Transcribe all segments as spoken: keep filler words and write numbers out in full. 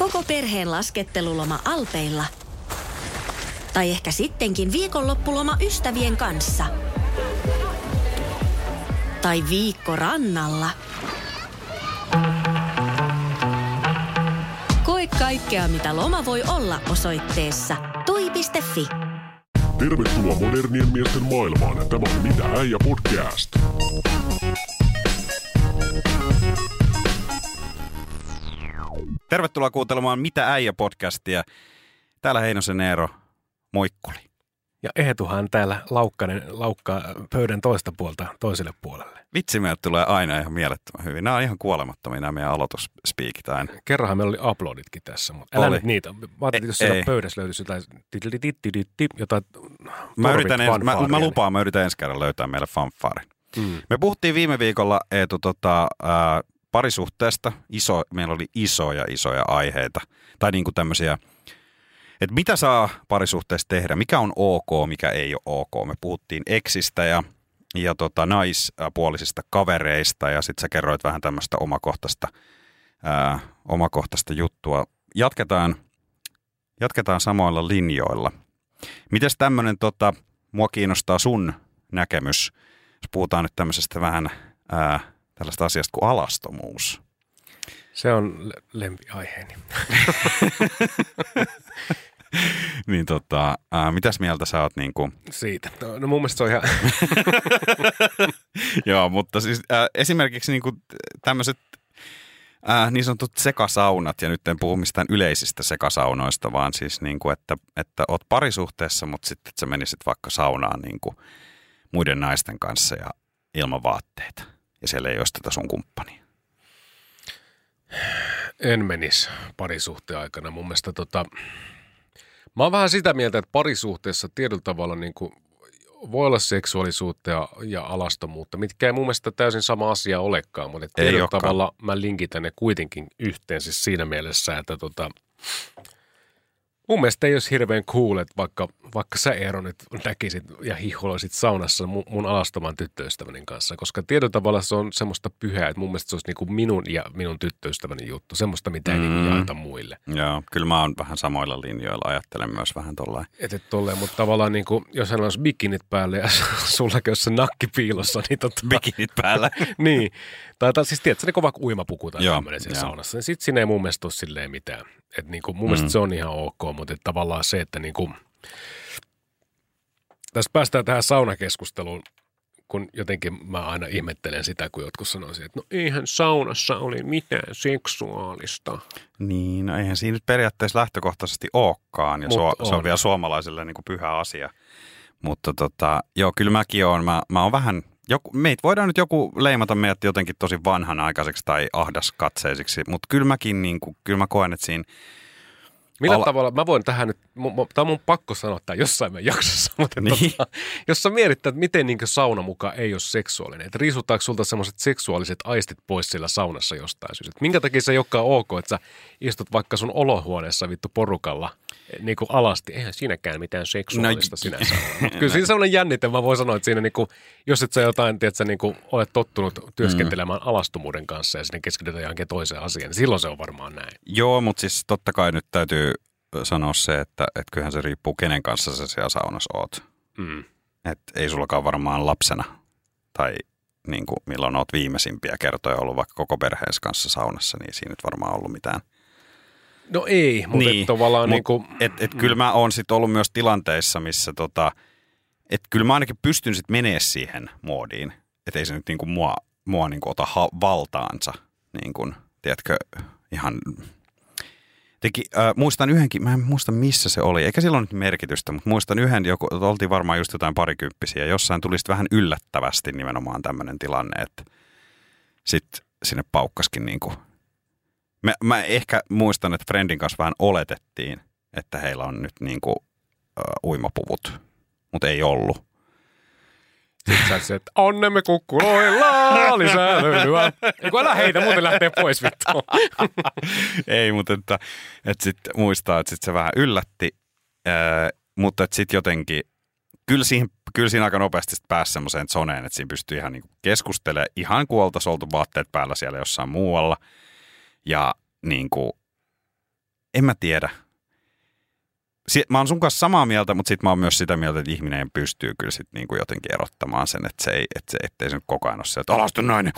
Koko perheen lasketteluloma Alpeilla. Tai ehkä sittenkin viikonloppuloma ystävien kanssa. Tai viikko rannalla. Koe kaikkea, mitä loma voi olla osoitteessa toi piste fi. Tervetuloa modernien miesten maailmaan. Tämä on Mitä äijä podcast. Tervetuloa kuuntelemaan Mitä äijä podcastia. Täällä Heinosen Eero, moikkuli. Ja Eetuhan täällä Laukkanen laukkaa pöydän toista puolta toiselle puolelle. Vitsi, meille tulee aina ihan mielettömän hyvin. Nämä on ihan kuolemattomia nämä meidän aloitusspiikit aina. Kerranhan meillä oli uploaditkin tässä, mutta älä oli. nyt niitä. Mä ajattelin, että jos siellä pöydässä löytyisi jotain, jotain mä, yritän ens, mä, mä lupaan, niin. mä yritän ensi kerran löytää meille fanfaarin. Mm. Me puhuttiin viime viikolla Eetu, tota, ää, parisuhteesta. Iso, meillä oli isoja, isoja aiheita. Tai niin kuin tämmöisiä, että mitä saa parisuhteessa tehdä, mikä on ok, mikä ei ole ok. Me puhuttiin eksistä ja, ja tota, naispuolisista kavereista ja sitten sä kerroit vähän tämmöistä omakohtaista, ää, omakohtaista juttua. Jatketaan, jatketaan samoilla linjoilla. Mites tämmöinen, tota, mua kiinnostaa sun näkemys, jos puhutaan nyt tämmöisestä vähän ää, tällaista asiasta kuin alastomuus. Se on lempiaiheeni. Niin tota, ää, mitäs mieltä sä oot niinku? Siitä. No, no mun mielestä se on ihan... Joo, mutta siis ää, esimerkiksi niinku tämmöiset ää, niin sanotut sekasaunat, ja nyt en puhu mistään yleisistä sekasaunoista, vaan siis niinku, että, että oot parisuhteessa, mutta sitten että sä menisit vaikka saunaan niinku muiden naisten kanssa ja ilman vaatteita, ja siellä ei olisi tätä sun kumppania. En menisi parisuhteen aikana. Mun mielestä tota... Mä oon vähän sitä mieltä, että parisuhteessa tietyllä tavalla niin kuin voi olla seksuaalisuutta ja, ja alastomuutta, mitkä ei mun mielestä täysin sama asia olekaan, mutta tietyllä olekaan. Tavalla mä linkitän ne kuitenkin yhteen siis siinä mielessä, että tota, mun mielestä ei olisi hirveän cool, että vaikka, vaikka sä Eero nyt näkisit ja hihuloisit saunassa mun, mun alastoman tyttöystäväni kanssa, koska tietyllä tavalla se on semmoista pyhää, että mun mielestä se olisi niin kuin minun ja minun tyttöystäväni juttu, semmoista mitä ei mm. niin jaeta muille. Joo, kyllä mä oon vähän samoilla linjoilla, ajattelen myös vähän tollain. Että tolleen, mutta tavallaan niin kuin, jos hän olisi bikinit päällä ja sullakin olisi se nakki piilossa, niin tota... Bikinit päällä? Niin, tai, tai siis tiedätkö, se niin kova uimapuku tai tämmöinen siellä saunassa, niin sitten siinä ei mun mielestä ole silleen mitään. Että niin kuin, mun mm. mielestä se on ihan ok, mutta että tavallaan se, että niin kuin, tässä päästään tähän saunakeskusteluun, kun jotenkin mä aina ihmettelen sitä, kun jotkut sanoisivat, että no eihän saunassa ole mitään seksuaalista. Niin, no eihän siinä nyt periaatteessa lähtökohtaisesti olekaan, ja so, on. se on vielä suomalaisille niin kuin pyhä asia. Mutta tota, joo, kyllä mäkin oon, mä, mä oon vähän, joku, meitä voidaan nyt joku leimata meidät jotenkin tosi vanhanaikaiseksi tai ahdaskatseisiksi, mutta kyllä mäkin, niin kuin, kyllä mä koen, että siinä... Millä Ala... tavalla, mä voin tähän nyt, tämä on mun pakko sanoa tämä jossain meidän jaksossa, mutta niin. tota, jos sä mietittää, että miten niin sauna mukaan ei ole seksuaalinen, että riisutaanko sulta semmoiset seksuaaliset aistit pois siellä saunassa jostain syystä. Minkä takia se ei olekaan ok, että sä istut vaikka sun olohuoneessa vittu porukalla niin kuin alasti, eihän siinäkään mitään seksuaalista no, sinänsä ole. Kyllä siinä sellainen jännite, mä voin sanoa, että siinä niin kuin, jos et sä jotain, tiedät, sä niin kuin olet tottunut työskentelemään mm. alastomuuden kanssa ja sinne keskitytään johonkin toiseen asiaan, niin silloin se on varmaan näin. Joo, mutta siis totta kai nyt täytyy sanoa se, että, että kyllähän se riippuu kenen kanssa sä siellä saunassa oot. Mm. Että ei sullakaan varmaan lapsena tai niin kuin, milloin oot viimeisimpiä kertoja ollut vaikka koko perheessä kanssa saunassa, niin siinä nyt varmaan ollut mitään. No ei, mutta niin, et tavallaan mut, niin kuin... Et, et kyllä mä oon sit ollut myös tilanteissa, missä tota, että kyllä mä ainakin pystyn sit menee siihen moodiin, että ei se nyt niinku mua, mua niinku ota ha- valtaansa, niin kuin, tiedätkö, ihan... Teki, äh, muistan yhdenkin, mä en muista missä se oli, eikä silloin nyt merkitystä, mutta muistan yhden, joku, oltiin varmaan just jotain parikymppisiä, jossain tuli sitten vähän yllättävästi nimenomaan tämmöinen tilanne, että sitten sinne paukkaskin niinku... Mä, mä ehkä muistan, että friendin kanssa vähän oletettiin, että heillä on nyt niinku uh, uimapuvut, mutta ei ollut. Sitten sä se, että onnemme kukkuloilla lisää löylyä. Eiku älä heitä, muuten lähtee pois vittu. Ei, mutta että, että sitten muistaa, että sit se vähän yllätti, ää, mutta että sitten jotenkin, kyllä, siihen, kyllä siinä aika nopeasti pääsi semmoiseen zoneen, että siinä pystyy ihan niinku keskustelemaan ihan kuin oltaisiin oltu vaatteet päällä siellä jossain muualla. Ja niin kuin, en mä tiedä. Mä oon sun kanssa samaa mieltä, mutta sit mä oon myös sitä mieltä, että ihminen pystyy kyllä sit niinku jotenkin erottamaan sen, että se ei, että se, ettei se nyt koko ajan ole se, että alaston nainen.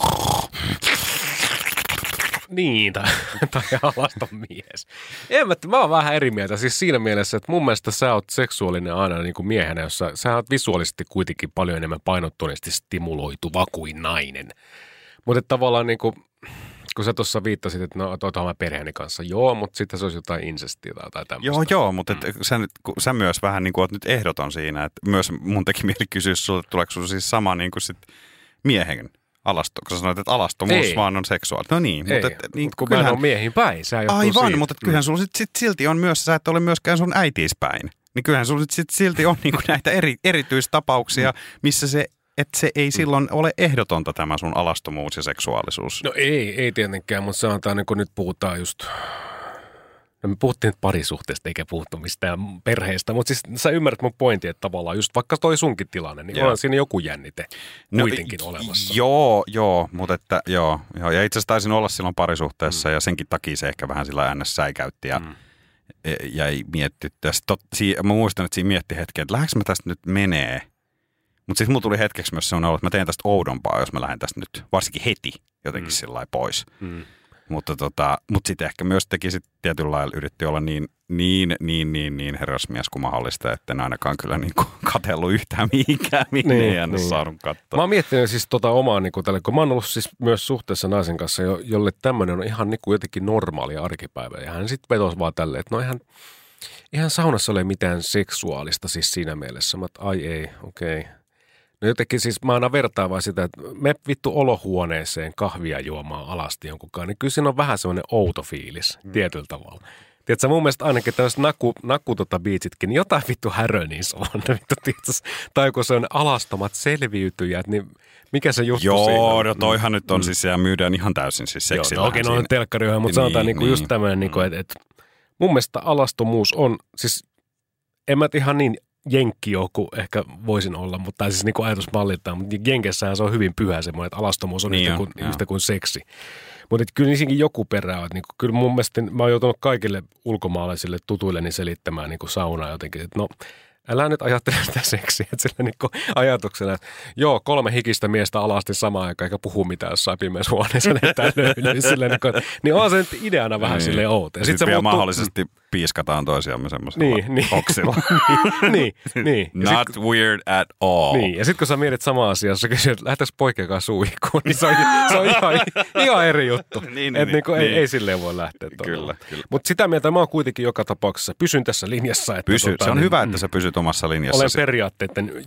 Niin, tai, tai alaston mies. En mä, mä oon vähän eri mieltä. Siis siinä mielessä, että mun mielestä sä oot seksuaalinen aina niin kuin miehenä, jossa sä oot visuaalisesti kuitenkin paljon enemmän painottuneesti stimuloituva kuin nainen. Mutta tavallaan niin kuin, kun sä tuossa viittasit, että no otan mä perheeni kanssa, joo, mutta sitten se olisi jotain insestiä tai tämmöistä. Joo, joo, mutta et, sä, nyt, sä myös vähän niin kuin oot nyt ehdoton siinä, että myös mun teki mieli kysyä sulta, että tuleeko sulla siis sama niin kuin sit miehen alasto, kun sä sanoit, että alastomuus ei. Vaan on seksuaalista. No niin, ei. mutta et, niin, kun kyllähän, mä en ole miehin päin, se johtuu aivan, siitä. mutta kyllähän sulla sit, sit silti on myös, sä et ole myöskään sun äitiis päin. Niin kyllähän sulla sit, sit silti on niin kuin näitä eri, erityistapauksia, missä se että se ei silloin ole ehdotonta tämä sun alastomuus ja seksuaalisuus. No ei, ei tietenkään, mutta sanotaan, niin kun nyt puhutaan just, no me puhuttiin nyt parisuhteesta eikä puhuttu mistään perheestä, mutta siis sä ymmärrät mun pointin, että tavallaan just vaikka toi sunkin tilanne, niin joo. On siinä joku jännite kuitenkin no, olemassa. Joo, joo, mutta että joo, joo. Ja itse asiassa taisin olla silloin parisuhteessa mm. ja senkin takia se ehkä vähän sillä äänessä säikäytti ja mm. jäi miettiä tästä. Mä muistan, että siinä mietti hetken, että lähdekö mä tästä nyt menee? Mutta sitten mulla tuli hetkeksi myös sellainen olo, että mä teen tästä oudompaa, jos mä lähden tästä nyt varsinkin heti jotenkin mm. sillä lailla pois. Mm. Mutta tota, mut sitten ehkä myös teki sit tietyllä lailla, yritti olla niin, niin, niin, niin, niin herrasmies kuin mahdollista, että en ainakaan kyllä niinku katsellut yhtään mihinkään, minne niin, ei aina niin. Saanut katsoa. Mä oon miettinyt siis tota omaa, niinku tälle, kun mä oon ollut siis myös suhteessa naisen kanssa, jolle tämmöinen on ihan niinku jotenkin normaali arkipäivä. Ja hän sitten vetosi vaan tälleen, että no ihan, ihan saunassa ole mitään seksuaalista siis siinä mielessä. Mä oon, ai ei, okei. Okay. No jotenkin siis mä aina vertaan vaan sitä, että me vittu olohuoneeseen kahvia juomaan alasti jonkunkaan, niin kyllä siinä on vähän semmoinen outo fiilis mm. tietyllä tavalla. Tiedätkö, mun mielestä ainakin tämmöiset naku, naku tota biitsitkin, niin jotain vittu härö niissä on. Vittu, tiedätkö, tai kun se on alastomat selviytyjät, niin mikä se juttu joo, siinä on? Joo, no toihan mm. nyt on siis, ja myydään ihan täysin siis seksillä. Joo, no okei, okay, no on telkkariohjelma, mutta niin, sanotaan niin, niin, just tämmöinen, niin. että et, mun mielestä alastomuus on, siis en mä ihan niin jenkki joku ehkä voisin olla, mutta tai siis niin kuin ajatusmalliltaan, mutta Jenkessähän se on hyvin pyhä semmoinen, että alastomuus on niin yhtä, kuin, yhtä kuin seksi. Mutta kyllä niissäkin joku perä on, että niin kuin, kyllä mun mielestä mä oon joutunut kaikille ulkomaalaisille tutuilleni selittämään niin kuin saunaa jotenkin, että no älä nyt ajattele sitä seksiä, että sillä niin kuin ajatuksena, että joo, kolme hikistä miestä alasti samaan aikaan, eikä puhu mitään jossain pimeässä huoneessa, että löylyy silleen, niin, kuin, niin on se nyt ideana vähän niin. Silleen outo. Ja sitten vielä muuttuu, mahdollisesti piiskataan toisiamme semmoisella niin, niin. oksilla. niin, niin. Not sit, weird at all. Niin, ja sitten kun sä mietit samaa asiaa, jos sä kysyt, että lähtäis poikeakaan suihkuun, niin se on, se on ihan, ihan eri juttu. niin, niin, että niin, niin, ei, ei silleen voi lähteä. Kyllä, kyllä. Mutta sitä mieltä mä oon kuitenkin joka tapauksessa, pysyn tässä linjassa. Että Pysy, tota, se on niin, hyvä, että sä pysyt omassa linjassa. Olen periaatteiden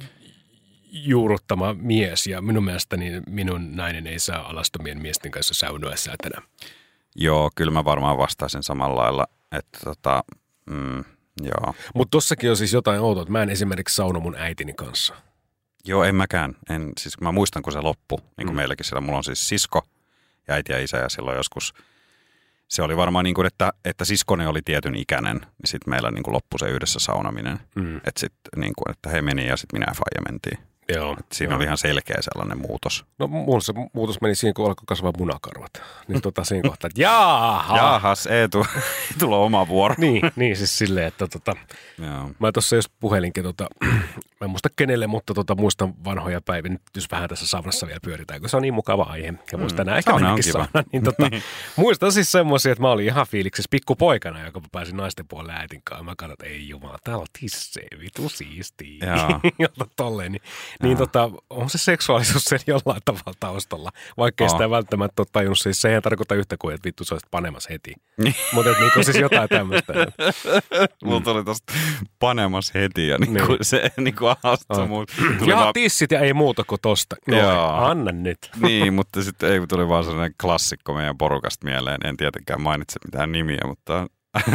juuruttama mies, ja minun mielestäni minun nainen ei saa alastomien miesten kanssa saunoa säätänä. Joo, kyllä mä varmaan vastaisin samalla lailla, että tota, mm, joo. Mutta tossakin on siis jotain outoa, että mä en esimerkiksi sauno mun äitini kanssa. Joo, en mäkään. En, siis mä muistan, kun se loppui, niin kuin mm. meilläkin siellä. Mulla on siis sisko ja äiti ja isä, ja silloin joskus se oli varmaan niin kuin, että, että siskoni oli tietyn ikäinen, niin sitten meillä niin kuin loppui se yhdessä saunaminen. Mm. Että sitten niin kuin, että he meni ja sitten minä ja faija mentiin. Joo, et siinä joo. oli ihan selkeä sellainen muutos. No mulla se muutos meni siinä, kun alkoi kasvaa munakarvat. Niin tota siinä kohtaa, että jaaha! Jaahas, Eetu, tulla oma vuoro. niin, niin, siis silleen, että tota, mä tuossa just puhelinkin, tota, mä en muista kenelle, mutta tota, muistan vanhoja päiviä, nyt jos vähän tässä saunassa vielä pyöritään, kun se on niin mukava aihe. Ja muistan mm, ehkä mennäkin sauna. Niin, tota, muistan siis semmoisia, että mä olin ihan fiiliksessä pikkupoikana, joka pääsin naisten puolelle äitin kanssa. Mä katsoin, että ei jumala, täällä on tissee, vitu siistiä. Jota tolleen, niin Niin tota, on se seksuaalisuus sen jollain tavalla taustalla, vaikka ei sitä välttämättä ole tajunnut. Siis se ei tarkoita yhtä kuin, että vittu se olisi panemassa heti. Mutta niinku siis jotain tämmöistä. Mulla tuli tosta panemassa heti ja niinku niin. se niinku alastomuus. Ja vaan tissit ja ei muuta kuin tosta. No, anna nyt. Niin, mutta sitten ei tuli vaan sellainen klassikko meidän porukasta mieleen. En tietenkään mainitse mitään nimiä, mutta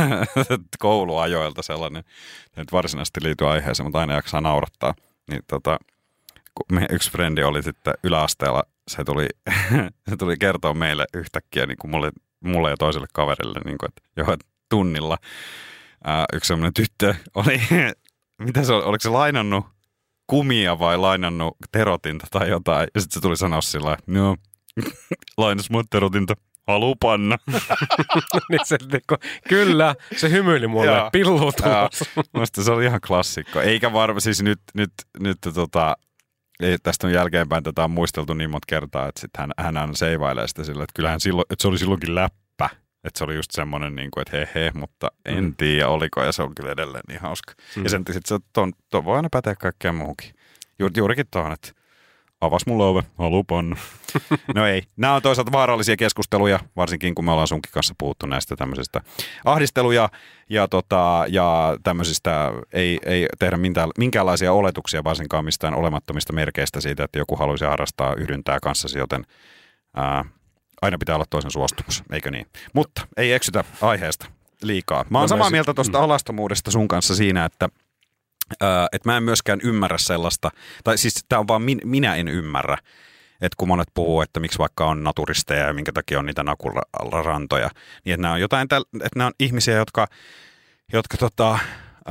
kouluajoilta sellainen. Nyt varsinaisesti liity aiheeseen, mutta aina jaksaa naurattaa. Niin tota, kun meidän yksi frendi oli sitten yläasteella, se tuli, se tuli kertoa meille yhtäkkiä niin kuin mulle, mulle ja toiselle kaverille, niin kuin, että jo tunnilla ää, yksi sellainen tyttö oli, mitä se oli, oliko se lainannut kumia vai lainannut terotinta tai jotain, ja sitten se tuli sanoa sillä lailla, no, lainas mulle terotinta. haluu panna. niin se, kyllä, se hymyili mulle, pillu tulossa. Musta se oli ihan klassikko. Eikä varmaan, siis nyt, nyt, nyt tota, ei, tästä on jälkeenpäin tätä on muisteltu niin monta kertaa, että sit hän, hän aina seivailee sitä sillä, että kyllähän silloin, että se oli silloinkin läppä. Että se oli just semmoinen, niin kuin, että he he, mutta en mm. tiedä oliko, ja se on kyllä edelleen niin hauska. Mm. Ja sen sitten tuon voi aina päteä kaikkea muuhunkin. Ju, juurikin tuohon, että avas mulle ove, haluu panna. No ei. Nämä on toisaalta vaarallisia keskusteluja, varsinkin kun me ollaan sunkin kanssa puhuttu näistä tämmöisistä ahdisteluja ja, tota, ja tämmöisistä ei, ei tehdä minkäänlaisia oletuksia, varsinkaan mistään olemattomista merkeistä siitä, että joku haluaisi harrastaa yhdyntää kanssasi, joten ää, aina pitää olla toisen suostumus, eikö niin? Mutta ei eksytä aiheesta liikaa. Mä oon samaa mieltä tuosta alastomuudesta sun kanssa siinä, että Öö, että mä en myöskään ymmärrä sellaista, tai siis tää on vaan min, minä en ymmärrä, että kun monet puhuu, että miksi vaikka on naturisteja ja minkä takia on niitä nakurarantoja, niin että nämä on jotain, että nämä on ihmisiä, jotka, jotka tota, öö,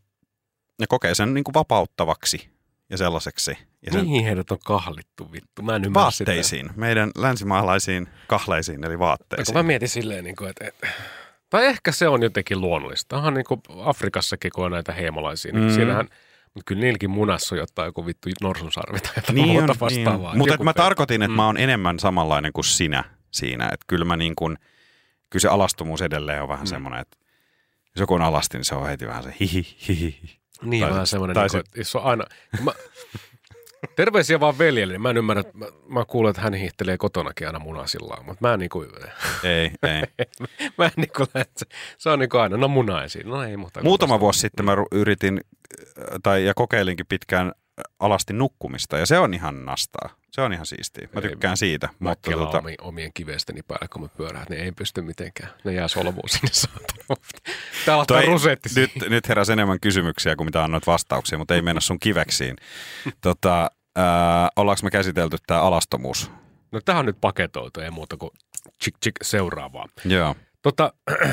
ne kokee sen niin kuin vapauttavaksi ja sellaiseksi. Ja sen mihin heidät on kahlittu vittu? Mä en ymmärrä vaatteisiin, sitä. Meidän länsimaalaisiin kahleisiin, eli vaatteisiin. No, mä mietin silleen, niin kuin, että... että... Tai ehkä se on jotenkin luonnollista. Onhan niin kuin Afrikassakin, kun on näitä heimolaisia, niin mm. siinähän, mutta kyllä niilläkin munassa on jotain joku vittu norsunsarvi tai jotain niin muuta on, vastaavaa. Niin. Mutta mä tarkoitin, että mm. mä oon enemmän samanlainen kuin sinä siinä. Että kyllä mä niin kuin, kyllä se alastomuus edelleen on vähän mm. semmoinen, että jos joku on alasti, niin se on heti vähän se hihi, hihi. Niin, tai vähän semmoinen, niin kuin, että jos on aina... Mä, terveisiä vaan veljelle. Mä en ymmärrä, että mä, mä kuulen, että hän hiihtelee kotonakin aina munasillaan, mutta mä en niinku... Ei, ei. mä en niinku lähde, se on niinku aina, no munaisiin, no ei muuta. Muutama vuosi sitten mä yritin, tai ja kokeilinkin pitkään alasti nukkumista, ja se on ihan nastaa. Se on ihan siistiä. Mä tykkään ei, siitä. Mä mutta kelaan tuota... omien kivesteni päälle, kun mä pyörään, ne ei pysty mitenkään. Ne jää solmuun sinne saatana. Täällä on toi rusetti. Nyt, nyt heräsi enemmän kysymyksiä kuin mitä annoit vastauksia, mutta ei mennä sun kiveksiin. tota, äh, ollaanko me käsitelty tää alastomuus? No tähän on nyt paketoitu, ei muuta kuin chik chik seuraavaa. Joo. Tota,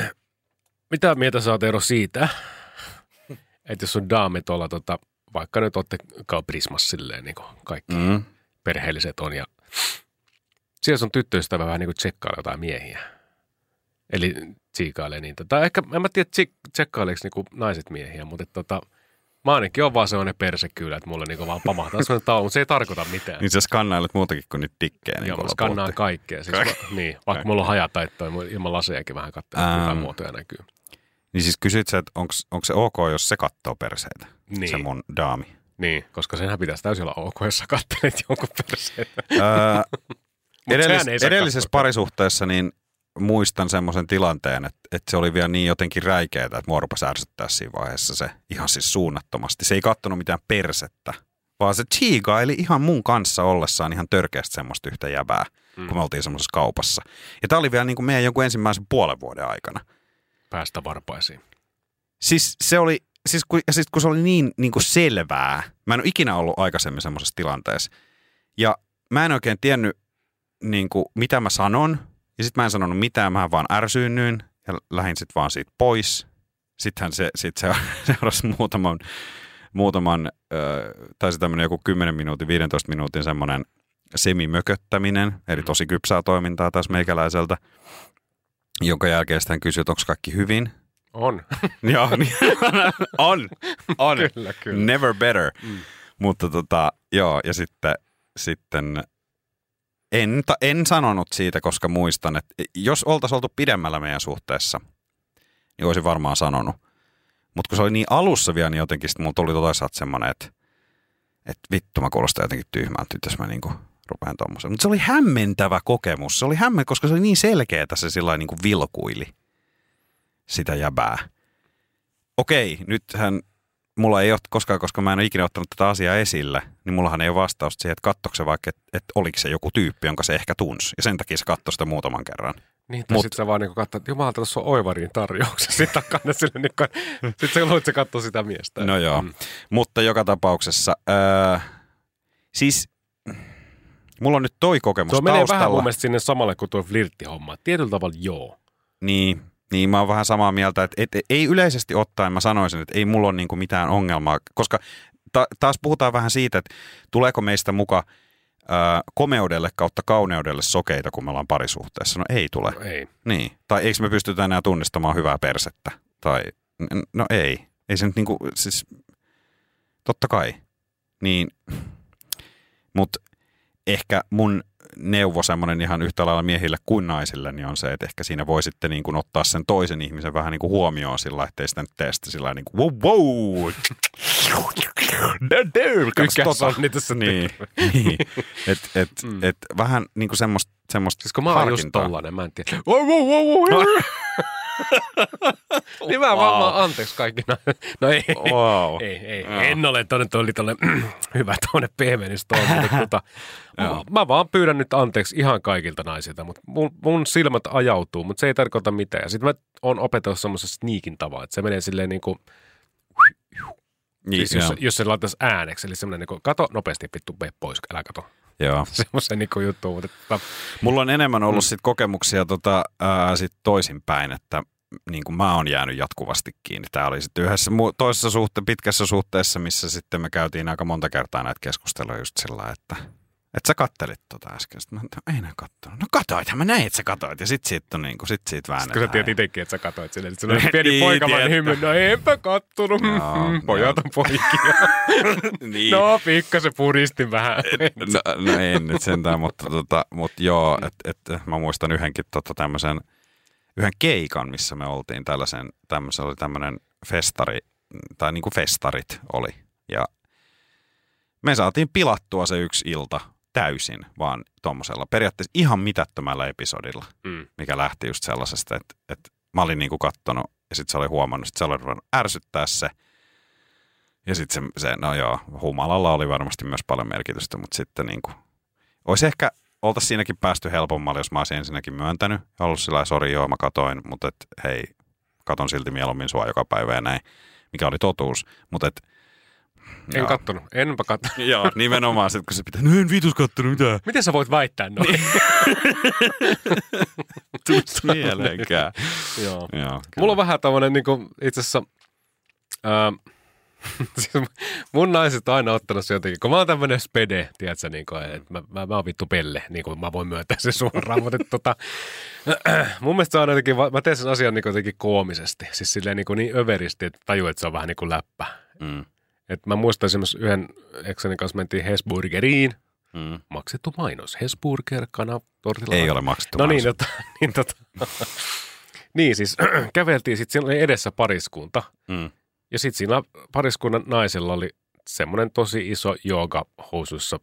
mitä mieltä sä oot Eero siitä, että jos on daami tuolla, tota, vaikka nyt olette Prismassa silleen, niin kuin kaikki mm. perheelliset on, ja siellä on tyttöystävä vähän niin kuin tsekkailla jotain miehiä. Eli tsiikailee niitä. Tai ehkä, en mä tiedä, tsekkaileeko niin kuin naiset miehiä, mutta että, tota, mä ainakin on vaan sellainen persekyylä, että mulle niin vaan pamahtaa sellainen taulu, mutta se ei tarkoita mitään. Niin sä skannailet muutakin kuin niitä dikkejä. Niin joo, mä skannaan kaikkea. Siis va, niin, vaikka mulla on hajataittoa, ilman lasejakin vähän katsoa, että hyvää muotoja näkyy. Niin siis kysyt sä, että onko se ok, jos se katsoo perseitä, niin. Se mun daami? Niin, koska senhän pitäisi täysin olla ok, jos sä kattelet jonkun perseitä. Öö, edellis, edellisessä parisuhteessa niin muistan semmoisen tilanteen, että, että se oli vielä niin jotenkin räikeetä, että mua rupesi ärsyttää siinä vaiheessa se ihan siis suunnattomasti. Se ei kattonut mitään persettä, vaan se tsiigaili ihan mun kanssa ollessaan ihan törkeästi semmoista yhtä jäbää, mm. kun me oltiin semmoisessa kaupassa. Ja tää oli vielä niin kuin meidän jonkun ensimmäisen puolen vuoden aikana. Päästä varpaisiin. Siis se oli, siis kun, siis kun se oli niin, niin kuin selvää, mä en ole ikinä ollut aikaisemmin semmoisessa tilanteessa. Ja mä en oikein tiennyt, niin kuin, mitä mä sanon. Ja sit mä en sanonut mitään, mä vaan ärsyynnyin ja lähdin sit vaan siitä pois. Sittenhän se, sit se seurasi muutaman, muutaman äh, tai se tämmönen joku kymmenen minuutin, viidentoista minuutin semmoinen semimököttäminen, eli tosi kypsää toimintaa taas meikäläiseltä, jonka jälkeen sitten kysyi, että onko kaikki hyvin. On. Joo, niin, on, on. Kyllä, kyllä. Never better. Mm. Mutta tota, joo, ja sitten, sitten en, en sanonut siitä, koska muistan, että jos oltaisiin oltu pidemmällä meidän suhteessa, niin olisin varmaan sanonut. Mutta kun se oli niin alussa vielä, niin jotenkin sitten mulla tuli toisaalta semmoinen, että, että vittu mä kuulostan jotenkin tyhmältä, jos mä niinku rupean tommosen. Mutta se oli hämmentävä kokemus. Se oli hämmentävä, koska se oli niin selkeä, että se sillä niinku vilkuili sitä jäbää. Okei, nythän mulla ei ole koskaan, koska mä en ole ikinä ottanut tätä asiaa esille, niin mullahan ei ole vastausta siihen, että katsoiko se vaikka, että, että oliko se joku tyyppi, jonka se ehkä tunsi. Ja sen takia se katsoi sitä muutaman kerran. Niin, tai Mut, sitten sä vaan niin katsoi, että jumalauta, tuossa on Oivariin tarjouksia. Sitten takana sille niin sitten sä luulit, se katsoi sitä miestä. No joo, mm. mutta joka tapauksessa, äh, siis mulla on nyt toi kokemus taustalla. Se menee vähän mun mielestä sinne samalle kuin tuo flirttihomma. Tietyllä tavalla joo. Niin, niin mä oon vähän samaa mieltä, että, että ei yleisesti ottaen mä sanoisin, että ei mulla ole niin kuin mitään ongelmaa, koska ta- taas puhutaan vähän siitä, että tuleeko meistä muka ää, komeudelle kautta kauneudelle sokeita, kun me ollaan parisuhteessa? No ei tule. No ei. Niin. Tai eikö me pystytä enää tunnistamaan hyvää persettä? Tai, no ei. Ei se nyt niinku, siis, totta kai. Niin, mutta ehkä mun neuvo semmoinen ihan yhtä lailla miehille kuin naisille, niin on se, että ehkä siinä voi sitten niin kuin ottaa sen toisen ihmisen vähän niin kuin huomioon sillä, ettei sitä nyt tee sitä sillä niin kuin wow, wow. Tykäs on niitä tässä niin, niin. Että et, mm. et, vähän niin kuin semmoista, semmoista siis kun mä oon just tollanen, mä en tiedä. Wow, wow, wow, wow. Niin mä vaan anteeksi kaikki. No ei, wow. ei, ei. No. En ole tuonne, toi oli tuonne hyvä tuonne pehmennys tuonne. Tota, mä, mä vaan pyydän nyt anteeksi ihan kaikilta naisilta, mutta mun, mun silmät ajautuu, mutta se ei tarkoita mitään. Sitten mä oon opetellut semmoisessa sneakin tavalla, että se menee silleen niin kuin, niin, siis jos, jos se laitaisi ääneksi, eli semmoinen niin kuin, kato nopeasti, vittu, mene pois, älä kato. Joo. Semmoisen niin kuin juttu. Mutta... Mulla on enemmän ollut mm. sit kokemuksia tota, ää, sit toisinpäin, että niin kuin mä oon jäänyt jatkuvasti kiinni. Tämä oli sitten yhdessä toisessa suhte, pitkässä suhteessa, missä sitten me käytiin aika monta kertaa näitä keskusteluja just sillä, että että sä kattelit tota äsken. Sitten mä en, ei näin kattonut. No katoithan mä näin, että sä katoit. Ja sit siitä, on niin kuin, sit siitä väännetään. Sitten kun sä tiedät itsekin, että sä katoit silleen. Sitten se on pieni poikamainen hymy. No enpä kattonut. Pojat on poikia. niin. No pikkasen puristin vähän. no, no en nyt sentään, mutta, tota, mutta joo, että et, mä muistan yhdenkin tota, tämmöisen, yhden keikan, missä me oltiin tällaisen, tämmöisen oli tämmöinen festari, tai niin kuin festarit oli. Ja me saatiin pilattua se yksi ilta täysin, vaan tuommoisella periaatteessa ihan mitättömällä episodilla, mm. mikä lähti just sellaisesta, että, että mä olin niinku kattonut ja sitten se oli huomannut, että se oli ruvennut ärsyttää se. Ja sitten se, se, no joo, humalalla oli varmasti myös paljon merkitystä, mutta sitten niinku, olisi ehkä, oltaisiin siinäkin päästy helpommalla, jos mä olisin ensinnäkin myöntänyt ja ollut sillä sori joo, mä katoin, mutta et, hei, katon silti mieluummin sua joka päivä ja näin, mikä oli totuus, mutta et, en joo. kattonut, enpä kattonut. Joo, nimenomaan sitten, kun se pitää, no en viitus kattonut mitään. Miten sä voit väittää noin? Tuut mieleenkään. Joo. Joo mulla on vähän tämmöinen niin kuin itse asiassa, ää, siis mun naiset on aina ottanut se jotenkin, kun mä oon tämmönen spede, tiedätkö, niin kuin, että mä, mä, mä oon vittu pelle, niin kuin mä voin myöntää sen suoraan, mutta tota, mun mielestä se on jotenkin, mä teen sen asian niin jotenkin koomisesti, siis silleen niin, niin överisti, että tajuu, että se on vähän niin kuin läppä. Mm. Et mä muistan esimerkiksi yhden eksänin kanssa mentiin Hesburgeriin. Mm. Maksettu mainos. Hesburger, kana, tortilla. Ei ole maksettu no mainos. No niin, tota, niin, tota, niin siis käveltiin, sitten siinä oli edessä pariskunta. Mm. Ja sitten siinä pariskunnan naisella oli semmoinen tosi iso joogahousuissa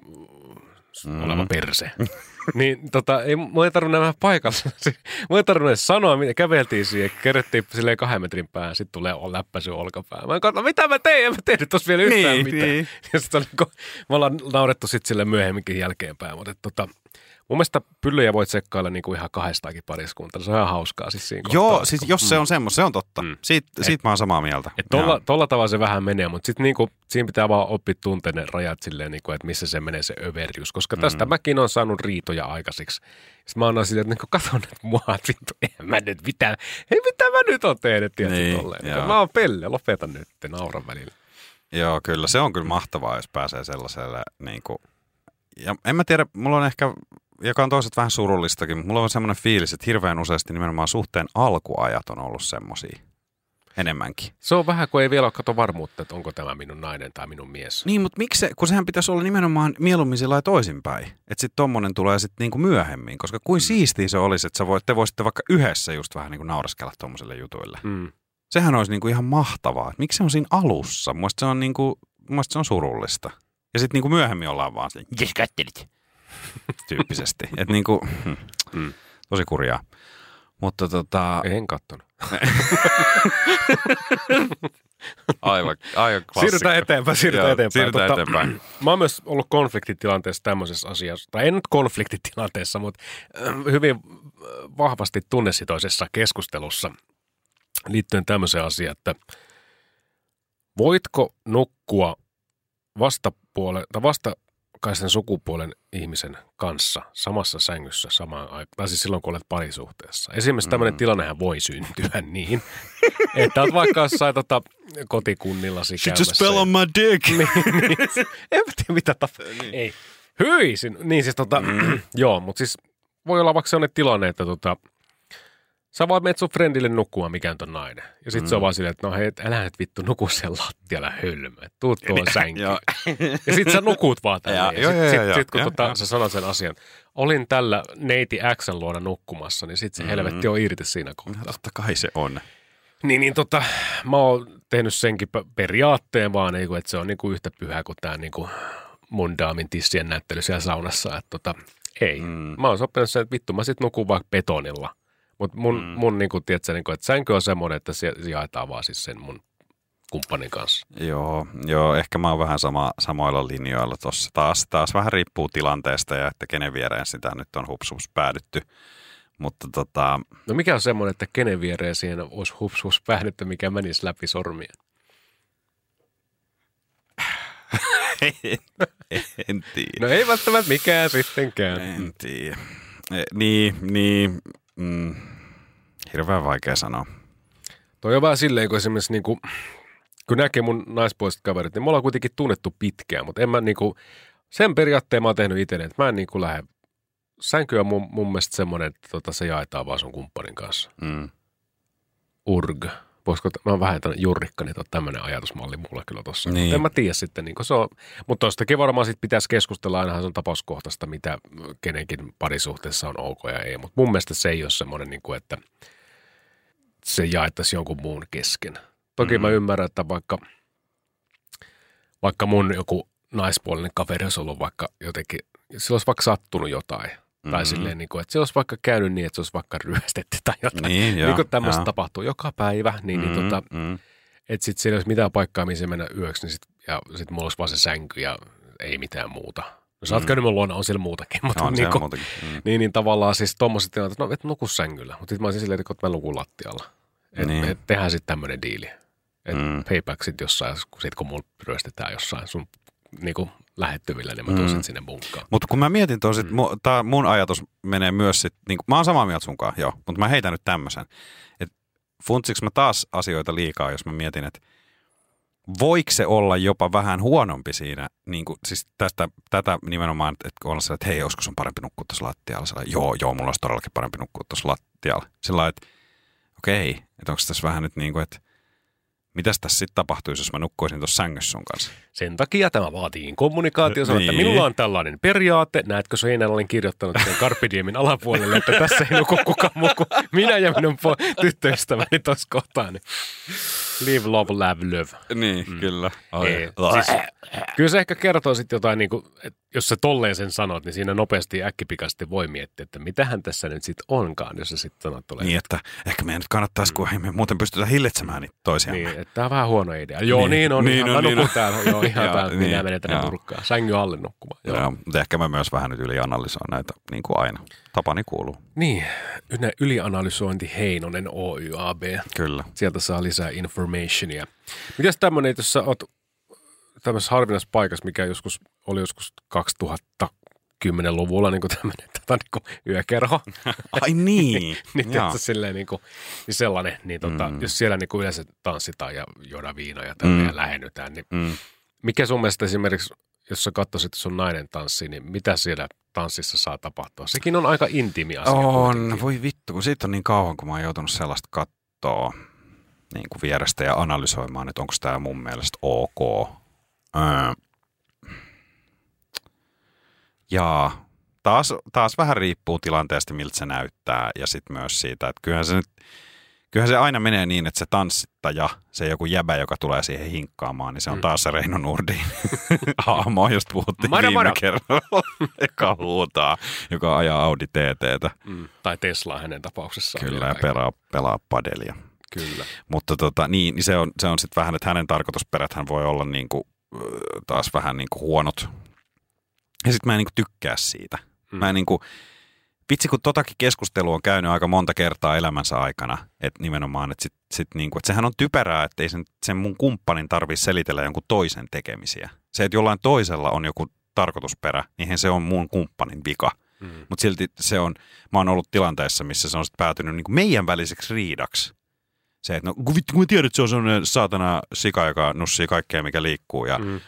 mm. oleva perse. Niin tota, ei, mä ei tarvinnut nämä paikalla. Mä ei tarvinnut edes sanoa, mitä käveltiin siihen, kerrettiin silleen kahden metrin päähän, sitten tulee läppäsy olkapää. Mä katsoin, mitä mä tein, en mä tehnyt tossa vielä yhtään niin, mitään. Niin. Ja sitten me ollaan naurettu sitten sille myöhemminkin jälkeenpäin, mutta tota, mun mielestä pyllyjä voit sekkailla niinku ihan kahdestaakin pariskuntaa. Se on ihan hauskaa siis siinä Joo, kohtaa. siis jos mm. se on semmoista, se on totta. Mm. Siitä, et, siitä mä oon samaa mieltä. Tolla, tolla tavalla se vähän menee, mutta sitten niinku, siinä pitää vaan oppia tuntea ne rajat silleen, niinku, että missä se menee se överius. Koska tästä mm. mäkin on saanut riitoja aikaisiksi. Sitten mä annan silleen, että niinku, kato nyt mua, että vittu, eihän mä nyt mitään, hei mitä mä nyt oon tehnyt, tietysti niin, tolleen. Mä oon pelle, lopeta nyt, nauran välillä. Joo, kyllä. Se on kyllä mahtavaa, jos pääsee sellaiselle niinku, ja en mä tiedä, mulla on ehkä, joka on toiset vähän surullistakin, mutta mulla on semmoinen fiilis, että hirveän useasti nimenomaan suhteen alkuajat on ollut semmosia enemmänkin. Se on vähän, kun ei vielä ole kato varmuutta, että onko tämä minun nainen tai minun mies. Niin, mutta miksi se, kun sehän pitäisi olla nimenomaan mieluummin sillä toisinpäin. Että sitten tommonen tulee sitten niinku myöhemmin, koska kuin mm. siistiä se olisi, että sä voit, te voisitte vaikka yhdessä just vähän niinku nauraskella tommoselle jutuille. Mm. Sehän olisi niinku ihan mahtavaa. Miksi se on siinä alussa? Mun mielestä se on, niinku, mun mielestä se on surullista. Ja sitten niinku myöhemmin ollaan vaan silleen, jes kattelit. Tyyppisesti. Että niinku, mm. tosi kurjaa. Mutta tota... En kattonut. aivan, aivan klassikko. Siirrytään eteenpäin, siirrytään Joo, eteenpäin. Siirrytään tota, eteenpäin. Mä oon myös ollut konfliktitilanteessa tämmöisessä asiassa, tai en nyt konfliktitilanteessa, mutta hyvin vahvasti tunnesitoisessa keskustelussa liittyen tämmöiseen asiaan, että voitko nukkua vastapuolen, tai vastakkaisen sukupuolen ihmisen kanssa samassa sängyssä samaan aikaan, tai siis silloin kun olet parisuhteessa. Esimerkiksi tämmöinen mm. tilannehan voi syntyä niin, että olet vaikka jossain tota, kotikunnillasi She käymässä. just fell on my dick. niin, niin. En mä tiedä mitä tapahtuu. Niin. Ei. Hyi! Niin siis tota, mm. joo, mutta siis voi olla vaikka sellainen tilanne, että tota, sä vaan menet sun friendille nukkumaan, mikä on ton nainen. Ja sit mm. se on vaan silleen, että no hei, älä nyt vittu nuku siellä lattialla hölmö. Tuu tuohon sänkyyn. Ja sit sä nukut vaan tälleen. Ja, ja, ja, sit, ja, sit, ja, sit kun ja, tota, ja. sä sanot sen asian, olin tällä neiti X:n luona nukkumassa, niin sit se mm. helvetti on irti siinä kohtaa. Totta kai se on. Niin, niin tota, mä oon tehnyt senkin periaatteen vaan, niin kuin, että se on niin kuin yhtä pyhä kuin tää niin kuin mun daamin tissien näyttely siellä saunassa. Että tota, ei. Mm. Mä oon sopinut sen, että vittu mä sit nukun vaikka betonilla. Mutta mun, mm. mun niin kuin, tiedätkö, niin kuin, että sänky on semmoinen, että se jaetaan vaan siis sen mun kumppanin kanssa. Joo, joo, ehkä mä oon vähän sama, samoilla linjoilla tuossa. Taas, taas vähän riippuu tilanteesta ja että kenen viereen sitä nyt on hupsups päädytty. Mutta tota... No mikä on semmoinen, että kenen viereen siihen olisi hupsups päädytty, mikä menisi läpi sormien? en, en tiedä. No ei välttämättä mikään sittenkään. En tiedä. E, niin, niin... Mm, hirveän vaikea sanoa. Toi on vähän silleen, kun esimerkiksi niin kuin, kun näkee mun naispuoliset kaverit, niin me ollaan kuitenkin tunnettu pitkään, mutta en mä niin kuin, sen periaatteen mä oon tehnyt itselleen, että mä en niin kuin lähde. Sänky on mun, mun mielestä semmoinen, että tota, se jaetaan vaan sun kumppanin kanssa. Mm. Urg. Voisiko, mä oon vähän tämmöinen jurrikka, niin tämmöinen ajatusmalli mulla kyllä tossa. Niin. En mä tiedä sitten, niin se on, mutta tostakin varmaan sit pitäisi keskustella, ainahan se on tapauskohtaista, mitä kenenkin parisuhteessa on ok ja ei. Mutta mun mielestä se ei ole semmoinen, niin kuin, että se jaettaisiin jonkun muun kesken. Toki mm-hmm. mä ymmärrän, että vaikka, vaikka mun joku naispuolinen kaveri olisi ollut vaikka jotenkin, sillä olisi vaikka sattunut jotain. Mm-hmm. Tai silleen, niin kuin, että se olisi vaikka käynyt niin, että se olisi vaikka ryöstetty tai jotain. Niin, niin kuin tämmöistä tapahtuu joka päivä. Niin, mm-hmm. niin tota, mm-hmm. että sitten siellä ei olisi mitään paikkaa, missä mennä yöksi, niin sit, ja sitten mulla olisi vaan se sänky ja ei mitään muuta. No sä oot mm-hmm. käynyt mun luona, on siellä muutakin. Mutta on niin, kuin, muutakin. Mm-hmm. niin, niin tavallaan siis tommoset tilanteet, no et nuku sängyllä. Mutta sitten mä olisin silleen, että mä nukun lattialla. Että niin. et tehdään sitten tämmöinen diili. Että mm. payback sitten jossain, sit kun mulla ryöstetään jossain sun niinku lähettyvillä, niin mä tuun mm. sinne munkkaan. Mutta kun mä mietin tuon, mm. mu, tää mun ajatus menee myös sit, niinku, mä oon samaa mieltä sunkaan, joo, mutta mä heitän nyt tämmöisen. Että funtsiks mä taas asioita liikaa, jos mä mietin, että voiko se olla jopa vähän huonompi siinä, niin kuin, siis tästä, tätä nimenomaan, että olla sellainen, että hei, olisiko sun parempi nukkua tuossa lattialla? Sellainen, joo, joo, mulla olisi todellakin parempi nukkua tuossa lattialla. Sellainen, että okei, että onko tässä vähän nyt niin kuin, että mitäs tässä sitten tapahtuisi, jos mä nukkuisin tuossa sängyssä sun kanssa? Sen takia tämä vaatii kommunikaatio. Sanoa, niin. Että minulla on tällainen periaate. Näetkö, seinällä olen kirjoittanut sen Carpe Diemin alapuolelle, että tässä ei nuku kukaan muu kuin minä ja minun po- tyttöystäväni tuossa kohtaan. Niin. Live, love, love, love. Niin, mm. kyllä. Ei, siis, kyllä se ehkä kertoo sitten jotain, niin kuin, että jos sä tolleen sen sanot, niin siinä nopeasti äkkipikaisesti voi miettiä, että mitähän tässä nyt sitten onkaan, jos sä sitten sanot tulee. Niin, että ehkä meidän nyt kannattaisi, kun ei me muuten pystytä hillitsemään niitä toisiamme. Niin, että tämä on vähän huono idea. Joo, niin, niin on. Niin, ihan, on, mä niin nukun täällä. Joo, ihan ja, täällä. Niin, minä menen tänne nurkkaan. Sängyn alle nukkumaan. Joo. Joo, mutta ehkä mä myös vähän nyt ylianalysoin näitä, niin kuin aina. Tapani kuuluu. Niin, ylianalysointi Heinonen Oy A B. Kyllä. Sieltä saa lisää informationia. Mitäs tämmöinen, jos sä oot tämmöisessä harvinaisessa paikassa, mikä joskus oli joskus kaksituhattakymmenen-luvulla niin kuin tämmöinen tota, niin kuin yökerho. Ai niin. niin tietysti silleen niin kuin, niin sellainen, niin tota, mm. jos siellä niin kuin yleensä tanssitaan ja juodaan viinaa ja tämmöinen mm. ja lähennytään, niin mm. mikä sun mielestä esimerkiksi, jos sä katsoisit sun nainen tanssii, niin mitä siellä tanssissa saa tapahtua? Sekin on aika intiimi asia. On, kuitenkin. Voi vittu, kun siitä on niin kauan, kun mä oon joutunut sellaista katsoa niin kuin vierestä ja analysoimaan, että onko tämä mun mielestä ok. Öö. Ja taas, taas vähän riippuu tilanteesta, miltä se näyttää ja sitten myös siitä, että kyllähän se, nyt, kyllähän se aina menee niin, että se tanssittaja, se joku jäbä, joka tulee siihen hinkkaamaan, niin se on taas se Reino Nordin hahmo, josta puhuttiin mara, viime mara. kerralla, joka huutaa, joka ajaa Audi T T:tä. Mm, tai Teslaa hänen tapauksessaan. Kyllä, ja pelaa, pelaa padelia. Kyllä. Mutta tota, niin, niin se on, se on sitten vähän, että hänen tarkoitusperät hän voi olla niinku, taas vähän niinku huonot. Ja sitten mä en niinku tykkää siitä. Hmm. Mä en niinku, vitsi kun totakin keskustelua on käynyt aika monta kertaa elämänsä aikana, että nimenomaan, että sit, sit niinku, et sehän on typerää, että ei sen, sen mun kumppanin tarvitse selitellä jonkun toisen tekemisiä. Se, että jollain toisella on joku tarkoitusperä, niin se on mun kumppanin vika. Hmm. Mutta silti se on, mä oon ollut tilanteessa, missä se on sitten päätynyt niinku meidän väliseksi riidaksi. Se, että no kun vittu, kun tiedät, että se on sellainen saatana sika, joka nussii kaikkea, mikä liikkuu. Ja, mm, mm.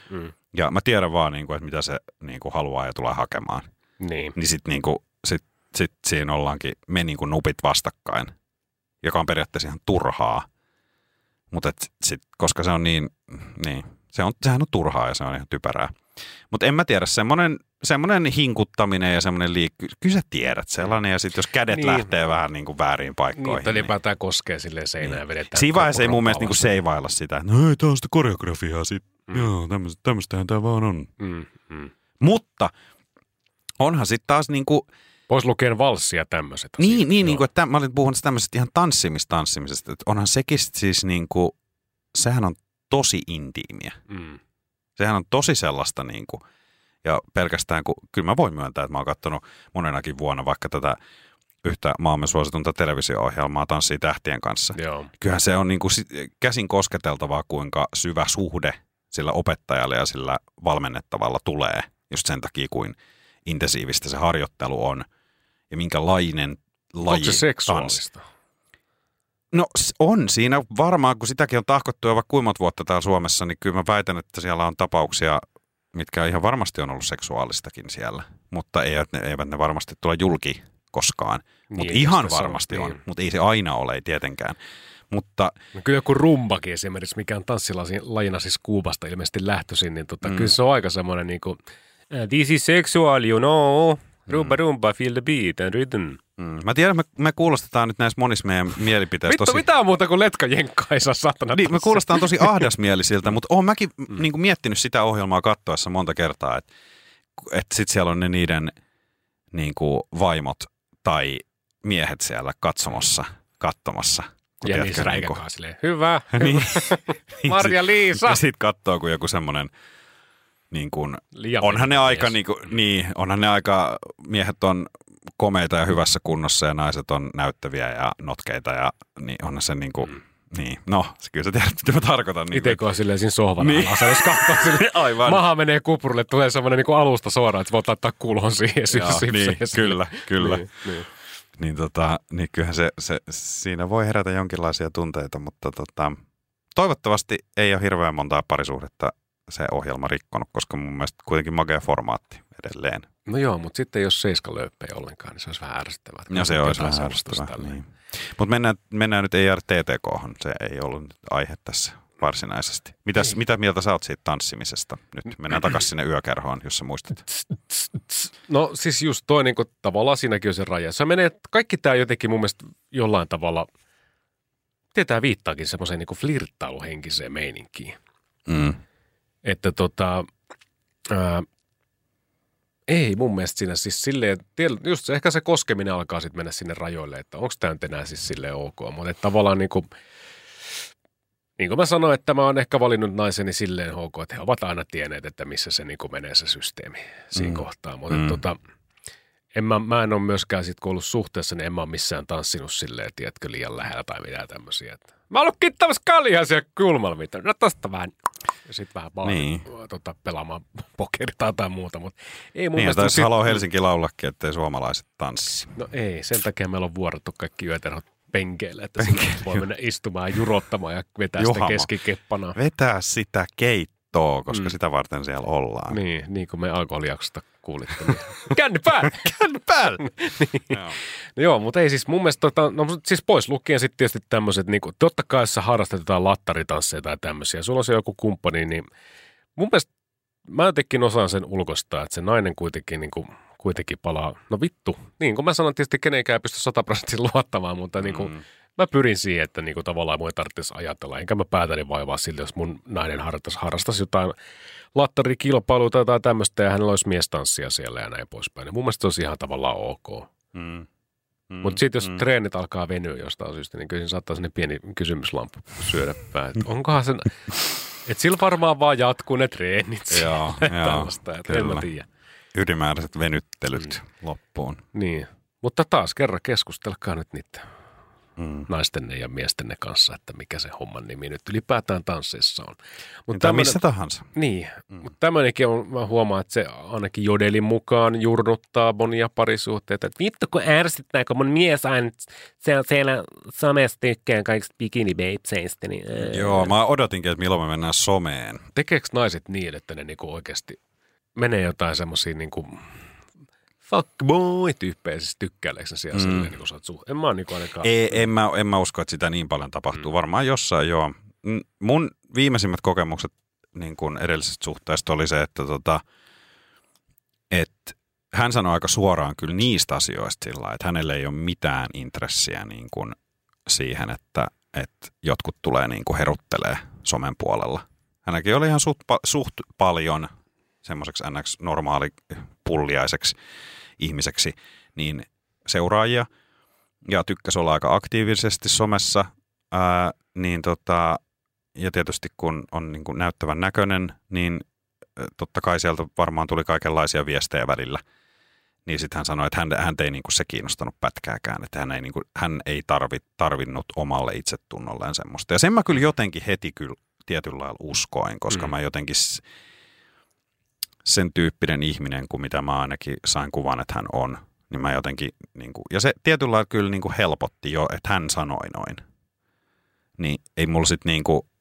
Ja mä tiedän vaan, niin kuin, että mitä se niin kuin haluaa ja tulee hakemaan. Niin. Niin sitten niin kuin, sit, sit siinä ollaankin me niin kuin nupit vastakkain, joka on periaatteessa ihan turhaa. Mutta sitten, koska se on niin, niin se on, sehän on turhaa ja se on ihan typerää. Mutta en mä tiedä, semmoinen, semmoinen hinkuttaminen ja semmoinen liikku, kyllä sä tiedät sellainen, ja sitten jos kädet niin lähtee vähän niin kuin väärin paikkoihin. Niin, ylipäätään koskee silleen seinään ja niin vedetään. Siinä vaiheessa ei mun mielestä niin kuin seivailla sitä, että no ei, tää on sitä koreografiaa sitten. Mm. Joo, tämmöistähän tää vaan on. Mm, mm. Mutta onhan sitten taas niin kuin pois lukien valssia tämmöiset asiat. Niin, niin, niin kuin, että mä olin puhunut tämmöisestä ihan tanssimistanssimisesta, että onhan sekin siis niin kuin, sehän on tosi intiimiä. Mm. Sehän on tosi sellaista niin kuin, ja pelkästään, kun kyllä mä voin myöntää, että mä oon katsonut monenakin vuonna vaikka tätä yhtä maamme suositunta televisio-ohjelmaa Tanssii tähtien kanssa. Joo. Kyllähän se on niin kuin käsin kosketeltavaa, kuinka syvä suhde sillä opettajalla ja sillä valmennettavalla tulee, just sen takia, kuin intensiivistä se harjoittelu on. Ja minkälainen laji. Onko se seksuaalista? No on siinä varmaan, kun sitäkin on tahkottu jo vaikka kuinka vuotta täällä Suomessa, niin kyllä mä väitän, että siellä on tapauksia, mitkä ihan varmasti on ollut seksuaalistakin siellä. Mutta eivät ne, eivät ne varmasti tule julki koskaan. Niin, mutta ihan varmasti on, niin. Mutta ei se aina ole, ei tietenkään. Mutta no kyllä joku rumbakin esimerkiksi, mikä on tanssilajina siis Kuubasta ilmeisesti lähtöisin, niin tota, mm. kyllä se on aika semmoinen niin kuin, this is sexual, you know. Rumba, rumba, feel the beat and rhythm. Mm. Mä tiedän, me, me kuulostetaan nyt näissä monissa meidän mielipiteissä tosi... Vittu, mitään muuta kuin letkajenkkaa ei saa satana. Niin, me kuulostetaan tosi ahdasmielisiltä, mutta oon mäkin mm. niin kuin miettinyt sitä ohjelmaa katsoessa monta kertaa, että, että sit siellä on ne niiden niin kuin vaimot tai miehet siellä katsomossa, katsomassa. Ja tiedätkö, niissä räikäkaa niin silleen, hyvä, niin, Marja-Liisa. Ja sit katsoo, kun joku semmoinen... Niin kuin, onhan ne aika, niin, kuin, niin, onhan ne aika, miehet on komeita ja hyvässä kunnossa ja naiset on näyttäviä ja notkeita ja niin onhan se niin kuin, mm. niin, no, kyllä sä tiedät, mitä mä tarkoitan. Niin itse kun on silleen siinä sohvan niin. alassa, jos katsoo silleen, aivan. Maha menee kuprulle, tulee semmoinen niin kuin alusta suoraan, että voit laittaa kulhon siihen. Joo, niin, kyllä, kyllä. Niin, niin. Niin, tota, niin kyllähän se, se, siinä voi herätä jonkinlaisia tunteita, mutta tota, toivottavasti ei ole hirveän montaa parisuhdetta se ohjelma rikkonut, koska mun mielestä kuitenkin makea formaatti edelleen. No joo, mutta sitten jos seiska löyppejä ollenkaan, niin se olisi vähän ärsyttävää. Ja se olisi vähän ärsyttävää, niin. Mutta mennään, mennään nyt E R T T K:hon, se ei ollut aihe tässä varsinaisesti. Mitäs, mitä mieltä sä oot siitä tanssimisesta? Nyt mennään takaisin sinne yökerhoon, jos sä muistat. No siis just toi niin kuin, tavallaan siinäkin on se raja. Se menee, kaikki tämä jotenkin mun mielestä jollain tavalla, tietää viittaakin semmoiseen niin kuin flirttailuhenkiseen meininkiin. Mm. Että tota, ää, ei mun mielestä siinä siis silleen, just se, ehkä se koskeminen alkaa sitten mennä sinne rajoille, että onko tämä nyt enää siis silleen ok, mutta tavallaan niin kuin, niin kuin mä sanoin, että mä oon ehkä valinnut naiseni silleen ok, että he ovat aina tienneet, että missä se niin kuin menee se systeemi siinä mm. kohtaa, mutta mm. tota, en mä, mä en ole myöskään sitten kun ollut suhteessa, niin en mä ole missään tanssinut silleen, tiedätkö, liian lähellä tai mitään tämmöisiä, että mä oon ollut kittämässä kaljaa siellä kulmalla, mitä, no tosta vähän. Ja sitten vähän vaan niin. tota, pelaamaan pokeria tai jotain muuta, mutta ei mun niin, mielestä... Niin, Halo Helsinki laulakin, ettei suomalaiset tanssi. No ei, sen takia meillä on vuorottu kaikki yöterhot penkeille, että penkeille. Voi mennä istumaan ja jurottamaan ja vetää Juhama. sitä keskikeppana. Vetää sitä keittoa, koska mm. sitä varten siellä ollaan. Niin, niin kuin me alkoholijaksosta kuulitte. Niin. Känni päällä! Känni päällä! niin. Joo. No joo, mutta ei siis mun mielestä, tota, no siis pois lukien sitten tietysti tämmöiset, niin kuin, totta kai jos sä harrastat jotain lattaritansseja tai tämmöisiä, sulla on se joku kumppani, niin mun mielestä mä jotenkin osaan sen ulkoistaa, että se nainen kuitenkin, niin kuin, kuitenkin palaa, no vittu, niin kuin mä sanon tietysti kenenkään ei pysty sataprosenttisesti luottamaan, mutta niin kuin, mm. mä pyrin siihen, että niin kuin, tavallaan mun ei tarvitsisi ajatella, enkä mä päätäni vaivaa siltä, jos mun nainen harrastaisi, harrastaisi jotain lattarikilpailuita tai jotain tämmöistä ja hänellä olisi miestanssia siellä ja näin poispäin. Ja mun mielestä se olisi ihan tavallaan ok. Mm. Mm. Mutta sitten jos mm. treenit alkaa venyä jostain syystä, niin kyllä siinä saattaa sinne pieni kysymyslampu syödä päin. Onkohan sen, että sillä varmaan vaan jatkuu ne treenit. Joo, joo, en mä tiedä. Ylimääräiset venyttelyt mm. loppuun. Niin, mutta taas kerran keskustelkaa nyt niitä mm. naistenne ja miestenne kanssa, että mikä se homman nimi nyt ylipäätään tansseissa on. Mut tai missä tahansa. Niin, mm. mutta tämmöinenkin on, mä huomaan, että se ainakin Jodelin mukaan jurnuttaa monia parisuhteita. Että vittu kun ärsyttää, kun mun mies aina siellä, siellä somessa tykkää kaikista bikini-babeseistä. Niin, Joo, mä odotinkin, että milloin me mennään someen. Tekeekö naiset niin, että ne niinku oikeasti menee jotain semmosia niinku fuckboy-tyyppejä, siis tykkäileekö ne siellä mm. silleen, niin kun sä oot suht... En mä oon niin ainakaan... Ei, en, mä, en mä usko, että sitä niin paljon tapahtuu. Mm. Varmaan jossain, joo. Mun viimeisimmät kokemukset niin kuin edellisestä suhteesta oli se, että tota, et hän sanoi aika suoraan kyllä niistä asioista sillä lailla, että hänellä ei ole mitään intressiä niin kuin siihen, että, että jotkut tulee niin kuin heruttelee somen puolella. Hänelläkin oli ihan suht, suht paljon semmoiseksi N X normaali pulliaiseksi ihmiseksi, niin seuraajia ja tykkäsi olla aika aktiivisesti somessa, ää, niin tota, ja tietysti kun on niin kuin näyttävän näköinen, niin totta kai sieltä varmaan tuli kaikenlaisia viestejä välillä. Niin sitten hän sanoi, että hän, hän ei niin kuin se kiinnostanut pätkääkään, että hän ei, niin kuin, hän ei tarvi, tarvinnut omalle itsetunnolleen semmoista. Ja sen mä kyllä jotenkin heti kyllä tietyllä lailla uskoin, koska mm. mä jotenkin sen tyyppinen ihminen, kuin mitä mä ainakin sain kuvan, että hän on, niin mä jotenkin, niin kuin, ja se tietyllä lailla kyllä niin kuin helpotti jo, että hän sanoi noin. Niin ei mulla sitten niin kuin,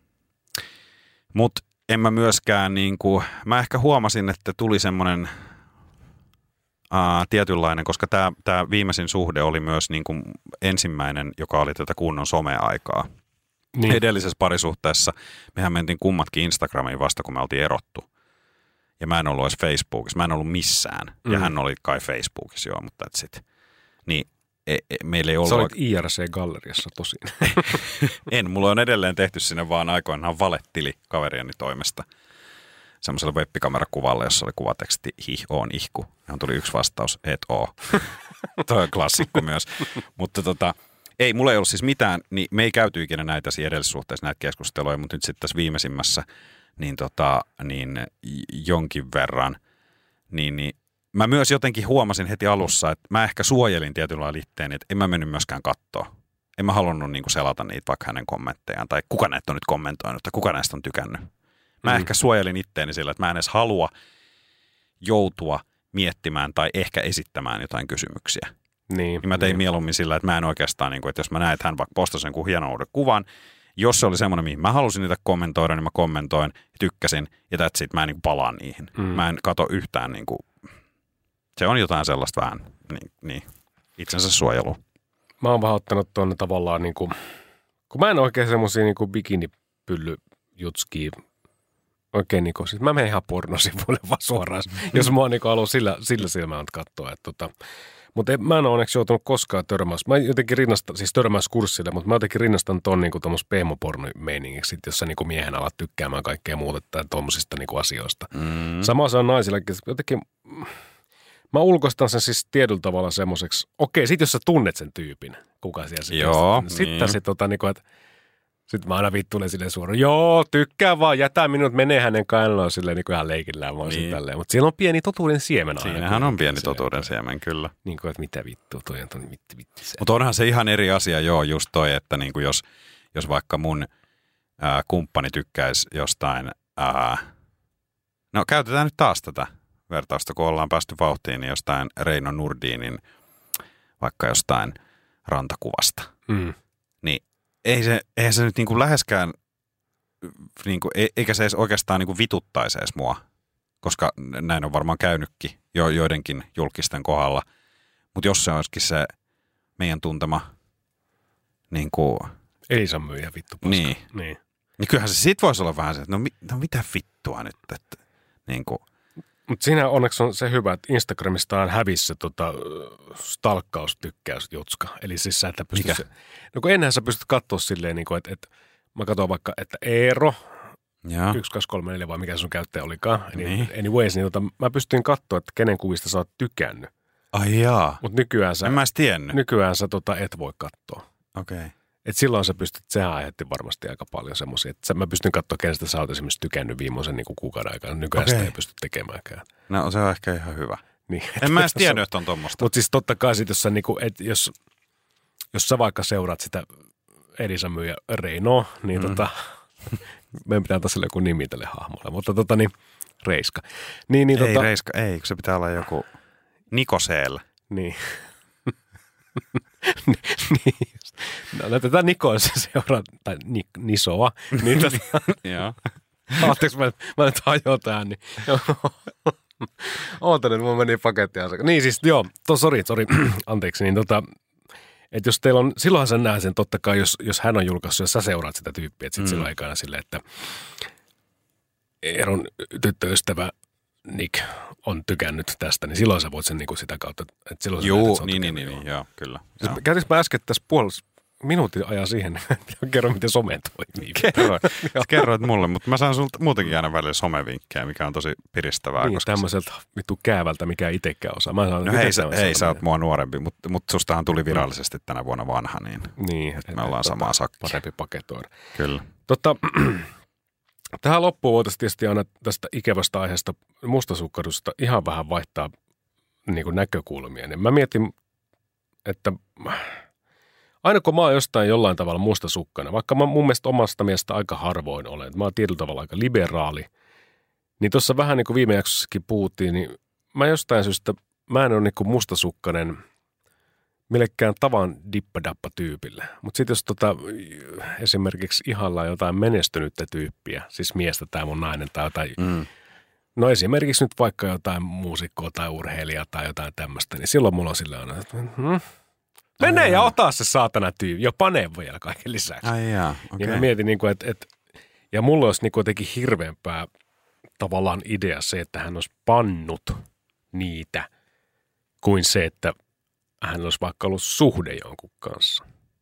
mut en mä myöskään niin kuin, mä ehkä huomasin, että tuli semmoinen ää, tietynlainen, koska tämä tää viimeisin suhde oli myös niin kuin ensimmäinen, joka oli tätä kunnon someaikaa. Niin. Edellisessä parisuhteessa mehän mentiin kummatkin Instagramiin vasta, kun me oltiin erottu. Ja mä en ollut edes Facebookissa. Mä en ollut missään. Mm. Ja hän oli kai Facebookissa, joo, mutta that's it. Niin e, e, meillä ei ollut... Sä olit I R C-galleriassa tosin. En, mulla on edelleen tehty sinne vaan aikoinaan valettili kaverieni toimesta. Semmoiselle webbikamerakuvalle, jossa oli kuvateksti hi, on ihku. Johon tuli yksi vastaus, et oo. Toi on klassikko myös. Mutta tota... Ei, mulla ei ollut siis mitään, niin me ei käyty ikinä näitä siinä edellisessä suhteessa näitä keskusteluja, mutta nyt sitten tässä viimeisimmässä niin, tota, niin jonkin verran, niin, niin mä myös jotenkin huomasin heti alussa, että mä ehkä suojelin tietyllä lailla itteeni, että en mä mennyt myöskään katsoa. En mä halunnut niin kuin selata niitä vaikka hänen kommenttejaan, tai kuka näitä on nyt kommentoinut, tai kuka näistä on tykännyt. Mä mm. ehkä suojelin itteeni sillä, että mä en edes halua joutua miettimään tai ehkä esittämään jotain kysymyksiä. Niin, niin mä tein niin. mieluummin sillä, että mä en oikeastaan, niin kuin, että jos mä näen, että hän vaikka postasi sen hienon uuden kuvan, jos se oli semmoinen, mihin mä halusin niitä kommentoida, niin mä kommentoin ja tykkäsin, ja that's it, mä en niin kuin palaa niihin. Mm. Mä en kato yhtään, niin kuin, se on jotain sellaista vähän, niin, niin itsensä suojelu. Mä oon vähän ottanut tuonne tavallaan, niin kuin, kun mä en oikein semmosia niin kuin bikinipyllyjutskia, oikein niin kuin, siis mä menen ihan pornosivuille vaan suoraan, jos mä oon niin kuin haluan sillä, sillä silmällä katsoa, että tota, mutta mä en ole onneksi joutunut koskaan törmässä. Mä jotenkin rinnastan, siis törmäyskurssille, mutta mä jotenkin rinnastan ton niinku tommos peemoporno-meiningiksi, jossa niinku miehen alat tykkäämään kaikkea muuta tai tommosista niinku asioista. Mm. Sama se on naisillakin. Jotenkin, mä ulkoistan sen siis tietyllä tavalla semmoiseksi, okei, sit jos sä tunnet sen tyypin, kuka siellä sitten. Joo, niin. Sitten se tota niinku, että sitten mä aina vittulen silleen suoraan, joo, tykkää vaan, jätä minut, menee hänen kainaloon silleen niin kuin ihan leikillään vaan niin. Tälleen. Mutta siellä on pieni totuuden siemen aina. Siinähän on pieni totuuden siemen, kyllä. Niin kuin, että mitä vittua, toi on toi vitti vitti. Mutta onhan se ihan eri asia, joo, just toi, että niin kuin jos, jos vaikka mun ää, kumppani tykkäisi jostain, ää, no käytetään nyt taas tätä vertausta, kun ollaan päästy vauhtiin, niin jostain Reino Nurdinin vaikka jostain rantakuvasta, mm. niin Ei se, eihän se nyt niinku läheskään, niinku, eikä se edes oikeastaan niinku vituttaisi edes mua, koska näin on varmaan käynytkin jo joidenkin julkisten kohdalla. Mutta jos se olisikin se meidän tuntema niinku... Ei saa myyjä vittu paska. Niin. niin. Niin kyllähän se sit voisi olla vähän se, että no, no mitä vittua nyt, että niinku... Mutta siinä onneksi on se hyvä, että Instagramista on hävissä se tota, stalkkaustykkäysjutska. Eli siis sä, että pystyt... Se, no kun ennenhän sä pystyt katsoa silleen, niin kuin, että, että mä katson vaikka, että Eero, ja. yksi, kaksi, kolme, neljä vai mikä sun käyttäjä olikaan. Niin. Anyways, niin tota, mä pystyin katsoa, että kenen kuvista sä oot tykännyt. Ai jaa. Mutta nykyään sä... En mä edes tiennyt. Nykyään sä tota, et voi katsoa. Okei. Okay. Että silloin sä pystyt, sehän aiheutti varmasti aika paljon semmoisia, että mä pystyn katsoa, kenestä sä oot esimerkiksi tykännyt viimeisen niin kuin kuukauden aikana. Nykyään okay. Sitä ei pysty tekemäänkään. No se on ehkä ihan hyvä. Niin, en mä edes tiennyt, että on tommoista. Mutta siis totta kai sit, jos, sä, niin kuin, et, jos, jos sä vaikka seuraat sitä Elisa-myyjä Reinoa, niin mm. tota, meidän pitää antaa sille joku nimi tälle hahmolle, mutta tota niin, Reiska. Niin, niin, ei tota, Reiska, ei, kun se pitää olla joku Nikoseel. Niin. niin. No, näytetään Nikoa se seuraa, tai Nik, Nisoa. Niin, tota, joo. Anteeksi, mä, mä nyt hajoan tähän, niin oota nyt, mun meni pakettia. Niin siis, joo, to, sori, sori, anteeksi, niin tota, että jos teillä on, silloinhan sä näet sen totta kai, jos, jos hän on julkaissut, jos sä seuraat sitä tyyppiä, että sit mm. silloin aikana silleen, että Eeron tyttöystävä Nick on tykännyt tästä, niin silloin sä voit sen niinku sitä kautta, että silloin sä Juu, näet, että niin, niin, niin, niin, joo, kyllä. Siis käytinkö mä äsken tässä puolessa minuutin ajan siihen, kerro miten some toimii. Kerroit, kerroit mulle, mutta mä saan sulta muutenkin aina välillä somevinkkejä, mikä on tosi piristävää. Niin, koska tämmöiseltä vittu käävältä, mikä itsekään osaa. Mä saan, no hei, sä, hei sä oot mua nuorempi, mutta mut sustahan tuli virallisesti tänä vuonna vanha, niin, niin et me ollaan samaa sakkia. Parempi paketoida. Kyllä. Totta, tähän loppuun voitaisiin tietysti aina tästä ikävästä aiheesta mustasukkaisuudesta ihan vähän vaihtaa niin kuin näkökulmia. Niin mä mietin, että aina kun mä oon jostain jollain tavalla mustasukkana, vaikka mä mun mielestä omasta mielestä aika harvoin olen, mä oon tietyllä tavalla aika liberaali, niin tuossa vähän niin kuin viime jaksossakin puhuttiin, niin mä jostain syystä, mä en ole niin kuin mustasukkainen millekään tavan dippadappa-tyypille. Mutta sitten jos tota, esimerkiksi ihallaan jotain menestynyttä tyyppiä, siis miestä tai mun nainen tai jotain, mm. no esimerkiksi nyt vaikka jotain muusikkoa tai urheilijaa tai jotain tämmöistä, niin silloin mulla on sillä aina, että hmm, mene Ai ja jaa. ota se saatana tyyppi, jo panee vielä kaiken lisäksi. Ai jaa, okei. Ja mä mietin, niin kuin, että, että, ja mulla olisi niin kuin jotenkin hirveämpää tavallaan idea se, että hän olisi pannut niitä, kuin se, että hän olisi vaikka ollut suhde jonkun kanssa.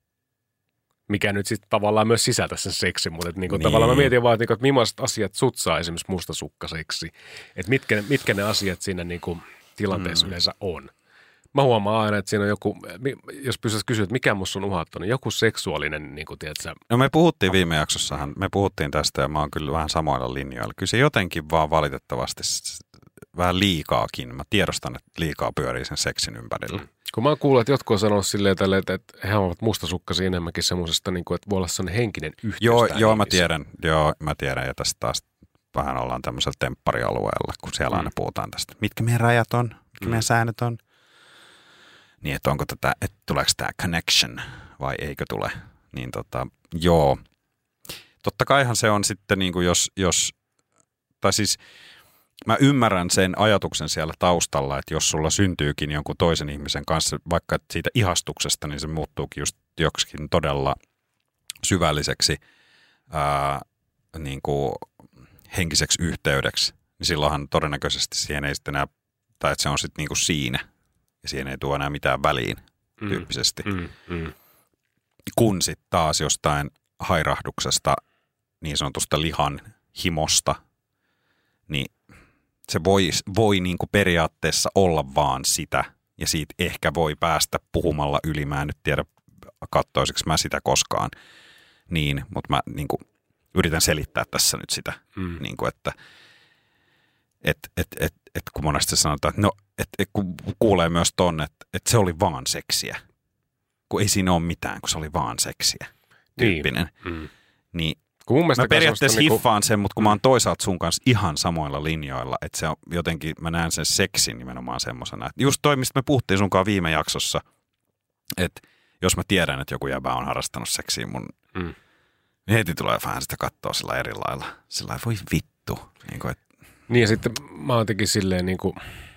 Mikä nyt sitten tavallaan myös sisältää sen seksin, mutta että niinku niin. tavallaan mä mietin vaan, että, että millaiset asiat sut saa esimerkiksi mustasukkaseksi. Että mitkä, mitkä ne asiat siinä niinku tilanteessa mm. yleensä on. Mä huomaan aina, että siinä on joku, jos pystyisi kysyä, että mikä musta on uhattu, niin joku seksuaalinen, niin kuin tiedätkö. No me puhuttiin viime jaksossahan, me puhuttiin tästä ja mä oon kyllä vähän samoilla linjoilla. Kyllä se jotenkin vaan valitettavasti vähän liikaakin. Mä tiedostan, että liikaa pyörii sen seksin ympärillä. Mm. Kun mä oon kuullut, että jotkut on sanonut silleen tälle, että he ovat mustasukkaisia enemmänkin semmoisesta, niin että voi olla sellainen henkinen yhteys. Joo, joo mä tiedän, joo, mä tiedän, ja tästä taas vähän ollaan tämmöisellä tempparialueella, kun siellä mm. aina puhutaan tästä. Mitkä meidän rajat on, mitkä mm. meidän säännöt on. Niin, että onko tätä, että tuleeko tämä connection vai eikö tule. Niin tota, joo. Totta kaihan se on sitten niin kuin jos, jos, tai siis mä ymmärrän sen ajatuksen siellä taustalla, että jos sulla syntyykin jonkun toisen ihmisen kanssa, vaikka siitä ihastuksesta, niin se muuttuukin just joksikin todella syvälliseksi ää, niin kuin henkiseksi yhteydeksi. Niin silloinhan todennäköisesti siihen ei sitten enää, tai että se on sitten niin kuin siinä. Ja siihen ei tuo enää mitään väliin mm, tyyppisesti. Mm, mm. Kun sitten taas jostain hairahduksesta, niin sanotusta lihan himosta, niin se voi, voi niin kuin periaatteessa olla vaan sitä. Ja siitä ehkä voi päästä puhumalla yli. Mä en nyt tiedä, kattoisiko mä sitä koskaan. Niin, mutta mä niin kuin yritän selittää tässä nyt sitä, mm. niin kuin, että et, et, et, et, kun monesti sanotaan, että no, et, et, kun kuulee myös ton, että et se oli vaan seksiä. Kun ei siinä ole mitään, kun se oli vaan seksiä. Tyyppinen. Niin. Mm. niin mä periaatteessa hiffaan niinku sen, mutta kun mä oon toisaalta sun kanssa ihan samoilla linjoilla, että se on jotenkin, mä näen sen seksin nimenomaan semmosena. Että just toi, mistä me puhuttiin sunkaan viime jaksossa, että jos mä tiedän, että joku jäbä on harrastanut seksiä mun, mm. niin heti tulee vähän sitä katsoa sillä eri lailla. Sillä voi vittu. Niin, kuin, että niin ja sitten mä oon jotenkin silleen niin kuin,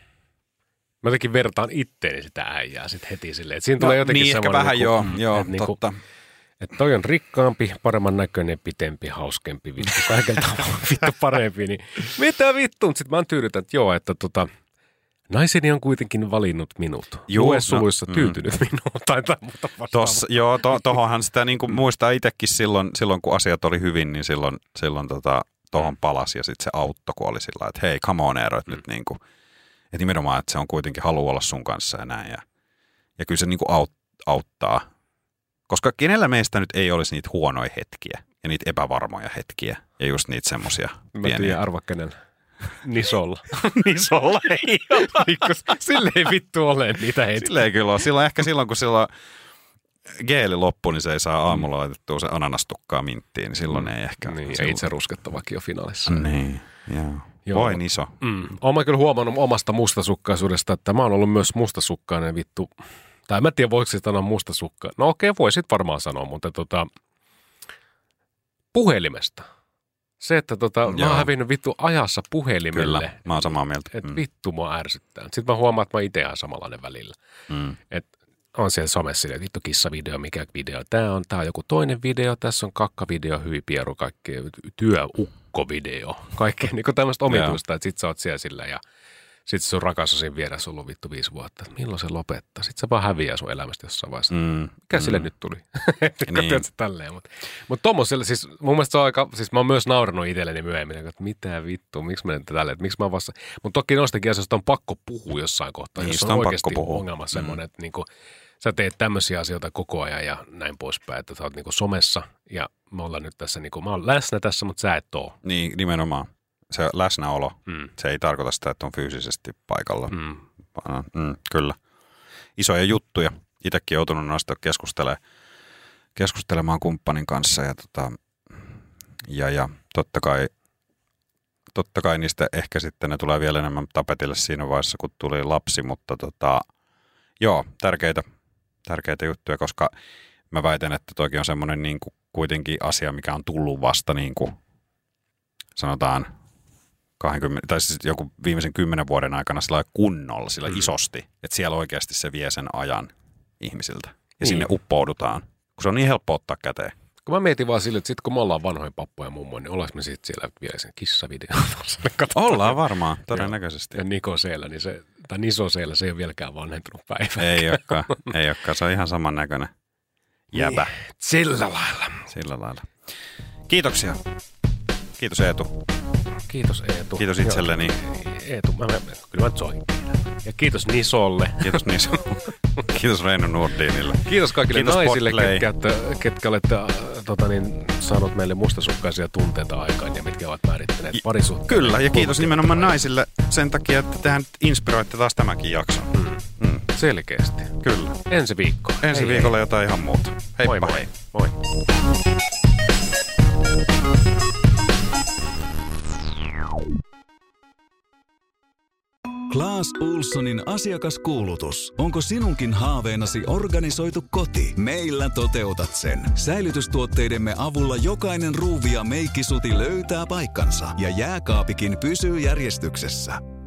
mä jotenkin vertaan itteeni sitä äijää sitten heti silleen. Että siinä no, tulee jotenkin niin, semmoinen. Niin ehkä vähän niin kuin, joo, joo että totta. Niin että toi on rikkaampi, paremman näköinen, pitempi, hauskempi, vittu, kaikella tavalla vittu parempi. Niin mitä vittu? Sitten mä oon tyydytän, että joo, että tota, naiseni on kuitenkin valinnut minut. Lue suluissa no, tyytynyt mm. minuun tai jotain muuta vastaavaa. Joo, to, tohonhan sitä niin kuin muistaa itsekin silloin, silloin, kun asiat oli hyvin, niin silloin, silloin tota, tohon palasi ja sitten se auttoi, kun oli sillä että hei, come on Eero, että mm. nyt niin kuin, että nimenomaan, että se on kuitenkin halu olla sun kanssa ja näin. Ja, ja kyllä se niin kuin aut, auttaa. Koska kenellä meistä nyt ei olisi niitä huonoja hetkiä ja niitä epävarmoja hetkiä ja just niitä semmoisia pieniä. Mä tiedän arva kenellä. Nisolla. Nisolla ei ole. Sille ei vittu ole niitä hetkiä. Sille ei kyllä ole. Silloin, ehkä silloin, kun silloin geeli loppu, niin se ei saa aamulla laitettua se ananastukkaa minttiin, niin silloin mm. ei ehkä. Niin, ja itse ruskettavakin on finaalissa. Niin, joo. Joo. Voin iso. Mm. Olen kyllä huomannut omasta mustasukkaisuudesta, että mä oon ollut myös mustasukkainen vittu. Tai mä en tiedä, voiko se sanoa mustasukkainen. No okei, voisit varmaan sanoa, mutta tota, puhelimesta. Se, että tota, mä oon hävinnyt vittu ajassa puhelimelle. Kyllä, mä oon samaa mieltä. Että et vittu mua ärsyttää. Sitten mä huomaan, että mä itse oon samanlainen välillä. Mm. Että on siellä somessa silleen, vittu kissavideo, mikä video tää on. Tää on joku toinen video, tässä on kakkavideo, hyi pieru, kaikki työukkovideo. Kaikkea niin tämmöistä omituista, että sit sä oot siellä sillä ja sit sun rakas on siinä vieressä ollut vittu viisi vuotta. Että milloin se lopettaa? Sit se vaan häviää sun elämästä jossain vaiheessa. Mm. Mikä mm. sille nyt tuli? niin. Tiedätkö tälleen, mutta mut tommoselle, siis mun mielestä se on aika, siis mä oon myös naurannut itselleni myöhemmin, että mitä vittu, miksi mä nyt tälleen, että miksi mä vasta, mutta toki noistakin asioista on pakko puhua jossain kohtaa, niin, jos on, on oikeasti ongelma semmoinen, mm. että niinku, sä teet tämmöisiä asioita koko ajan ja näin poispäin, että sä oot niinku somessa ja me ollaan nyt tässä, niinku, mä oon läsnä tässä, mutta sä et oo. Niin, nimenomaan. Se läsnäolo, mm. se ei tarkoita sitä, että on fyysisesti paikalla. Mm. Mm, kyllä. Isoja juttuja. Itsekin joutunut noista keskustelemaan, keskustelemaan kumppanin kanssa ja, tota, ja, ja totta kai totta kai niistä ehkä sitten ne tulee vielä enemmän tapetille siinä vaiheessa, kun tuli lapsi, mutta tota, joo, tärkeitä, tärkeitä juttuja, koska mä väitän, että toikin on semmoinen niin kuin kuitenkin asia, mikä on tullut vasta niin kuin sanotaan kaksikymmentä, tai siis joku viimeisen kymmenen vuoden aikana sillä kunnolla, sillä mm. isosti, että siellä oikeasti se vie sen ajan ihmisiltä. Ja niin. Sinne uppoudutaan, kun se on niin helppo ottaa käteen. Kun mä mietin vaan sille, että sit kun me ollaan vanhoja pappoja ja mummoja, niin ollaanko me sitten siellä vielä sen kissavideon? Ollaan varmaan, todennäköisesti. Ja Niko siellä, niin se, tai Niso siellä, se ei ole vieläkään vanhentunut päivä. Ei olekaan, ei olekaan, se on ihan samannäköinen jäbä. Niin, sillä lailla. Sillä lailla. Kiitoksia. Kiitos Eetu. Kiitos Eetu. Kiitos itselleni. Eetu, mä, mä, kyllä mä soin. Ja kiitos Nisolle. Kiitos Nisolle. Kiitos Reino Nordinille. Kiitos kaikille kiitos naisille, ketkä, ketkä olette äh, tota niin, saanut meille mustasukkaisia tunteita aikaan ja mitkä ovat määrittäneet parisuhteen. Kyllä, ja kiitos nimenomaan naisille sen takia, että tehän inspiroitte taas tämänkin jakson. Mm. Mm. Selkeästi. Kyllä. Ensi viikko. Ensi hei, viikolla hei. Jotain ihan muuta. Heippa moi, hei. Moi. Claes Ohlsonin asiakaskuulutus. Onko sinunkin haaveenasi organisoitu koti? Meillä toteutat sen. Säilytystuotteidemme avulla jokainen ruuvi ja meikkisuti löytää paikkansa ja jääkaapikin pysyy järjestyksessä.